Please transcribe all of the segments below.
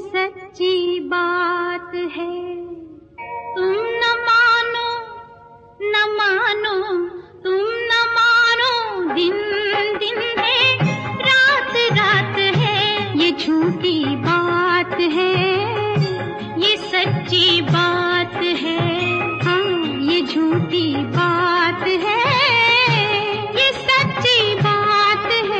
सच्ची बात है। तुम न मानो न मानो, तुम न मानो, दिन दिन है, रात रात है, ये झूठी बात है, ये सच्ची बात है। हाँ, ये झूठी बात है, ये सच्ची बात है।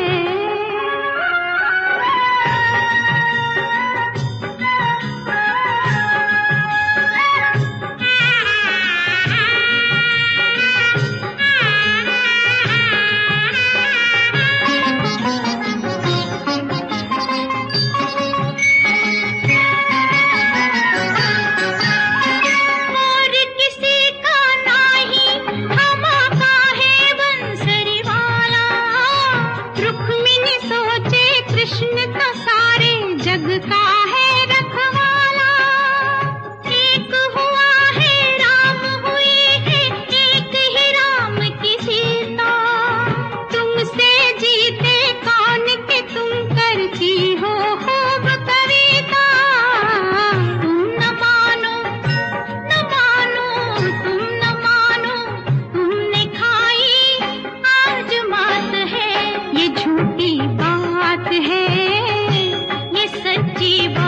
कृष्ण तो सारे जग का है रखवाला, एक हुआ है राम हुई है, एक ही राम की सीता। तुमसे जीते कौन के तुम करती हो खूब कविता। तुम न मानो न मानो, तुम न मानो, तुमने खाई आज मात है, ये झूठी बात है, ये सच्ची बात